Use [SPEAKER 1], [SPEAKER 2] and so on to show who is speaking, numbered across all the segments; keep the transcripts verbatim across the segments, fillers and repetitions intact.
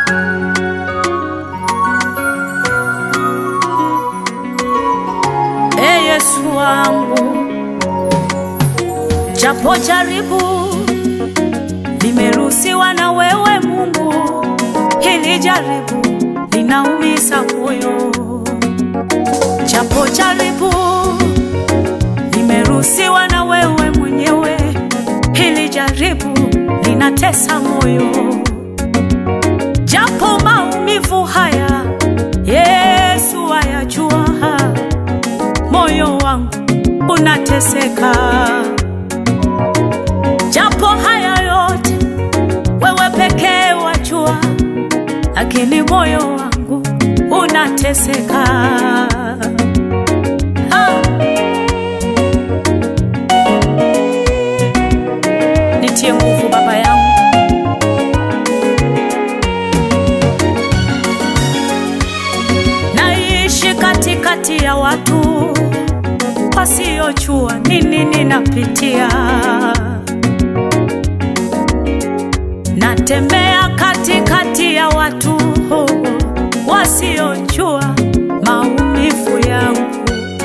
[SPEAKER 1] Ee Yesu wangu, japo jaribu limeruhusiwa na wewe Mungu, hili jaribu linaumiza moyo. Japo jaribu limeruhusiwa na wewe mwenyewe, hili jaribu linatesa moyo. Japo maumivu haya Yesu ayajua, moyo wangu unateseka. Japo haya yote wewe pekee wajua, lakini moyo wangu unateseka. Ah. Nitie nguvu Baba yangu. Naishi katikati ya watu wasiojua nini ninapitia. Natembea katikati ya watu wasiojua maumivu yangu.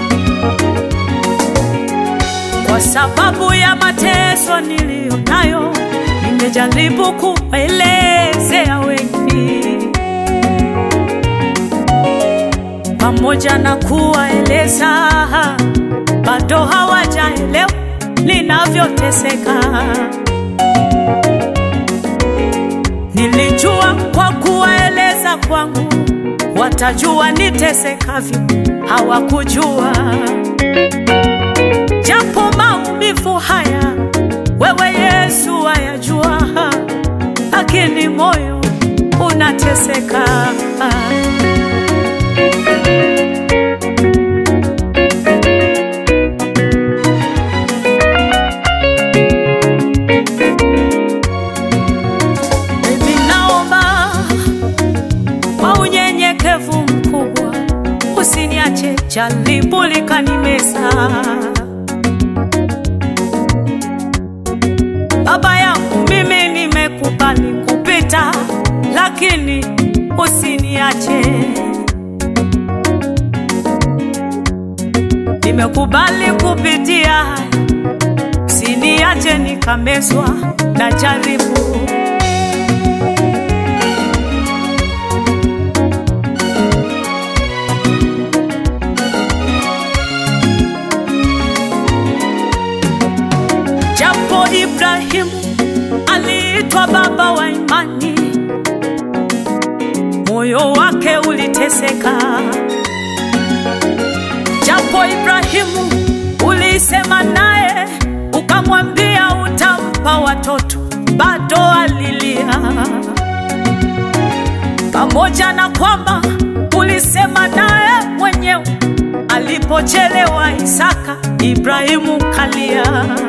[SPEAKER 1] Kwa sababu ya mateso niliyo nayo, nimejaribu kuelezea wengi, pamoja na kuwaeleza bado hawajaelewa ninavyoteseka. Nilijua kwa kuwaeleza kwangu watajua nitesekavyo, hawakujua. Japo maumivu haya wewe Yesu ayajua, lakini moyo unateseka. Mkubwa, usiniache jaribu likanimeza. Baba yangu, mimi nimekubali kupita, lakini usiniache. Nimekubali kupitia, usiniache nikamezwa na jaribu. Ibrahimu aliitwa baba wa imani, moyo wake uliteseka. Japo Ibrahimu ulisema naye ukamwambia utampa watoto, bado alilia. Pamoja na kwamba ulisema naye mwenyewe, alipochelewa Isaka, Ibrahimu kalia.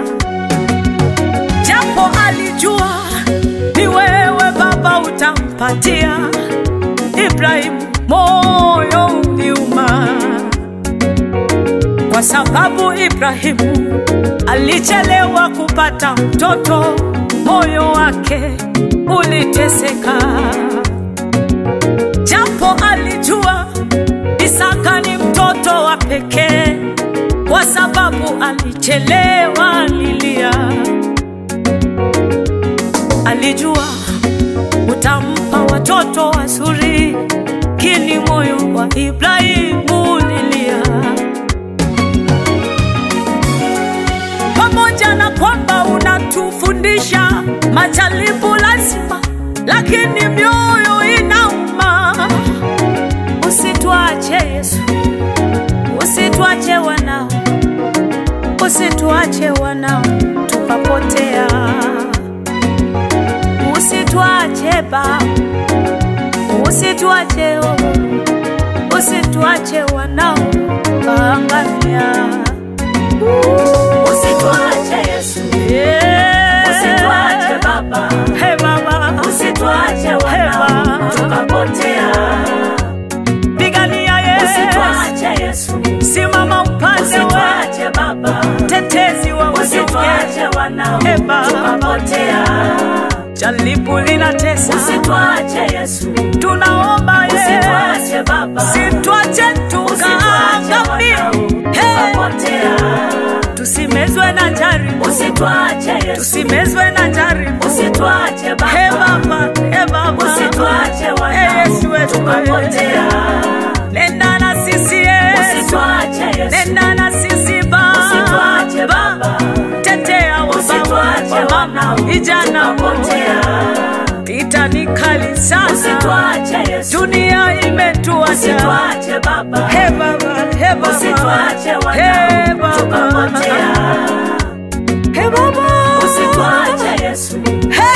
[SPEAKER 1] Japo alijua ni wewe Baba utampatia, Ibrahimu moyo uliuma. Kwa sababu Ibrahimu alichelewa kupata mtoto, moyo wake uliteseka. Japo alijua Isaka ni mtoto wa pekee, kwa sababu alichelewa alilia. Alijua utampa watoto wazuri, kini moyo wa Ibrahimu ulilia. Pamoja na kwamba unatufundisha majaribu lazima, lakini mioyo inauma. Usituache Yesu, usituache wanao, usituache wanao tukapotea. Usituache Baba, usituache oh, usituache wanao kaangamia.
[SPEAKER 2] Usituache Yesu, yeah. Usituache Baba,
[SPEAKER 1] hey Baba,
[SPEAKER 2] usituache wanao tukapotea.
[SPEAKER 1] Pigania Yesu,
[SPEAKER 2] usituache Yesu,
[SPEAKER 1] simama upande wewe.
[SPEAKER 2] Usituache Baba,
[SPEAKER 1] tetezi wa
[SPEAKER 2] usituache wanao
[SPEAKER 1] hey Baba,
[SPEAKER 2] tukapotea.
[SPEAKER 1] jaribu linatesa,
[SPEAKER 2] usituache Yesu,
[SPEAKER 1] tunaomba Yesu,
[SPEAKER 2] usituache Baba,
[SPEAKER 1] usituache tukaangamie,
[SPEAKER 2] tukapotea,
[SPEAKER 1] tusimezwe na jaribu,
[SPEAKER 2] usituache Yesu,
[SPEAKER 1] tusimezwe na jaribu,
[SPEAKER 2] usituache Baba,
[SPEAKER 1] he Baba, he Baba,
[SPEAKER 2] usituache wana,
[SPEAKER 1] Yesu wetu,
[SPEAKER 2] tukapotea,
[SPEAKER 1] nenda na sisi Yesu,
[SPEAKER 2] usituache Yesu,
[SPEAKER 1] nenda na sisi Baba,
[SPEAKER 2] usituache Baba,
[SPEAKER 1] tetea
[SPEAKER 2] usituache wana,
[SPEAKER 1] vijana
[SPEAKER 2] tukapotea,
[SPEAKER 1] vita ni kali sana,
[SPEAKER 2] usituache Yesu,
[SPEAKER 1] dunia imetuacha,
[SPEAKER 2] usituache Baba,
[SPEAKER 1] he Baba, he Baba,
[SPEAKER 2] usituache wana,
[SPEAKER 1] he Baba,
[SPEAKER 2] tukapotea,
[SPEAKER 1] he Baba,
[SPEAKER 2] usituache Yesu,
[SPEAKER 1] he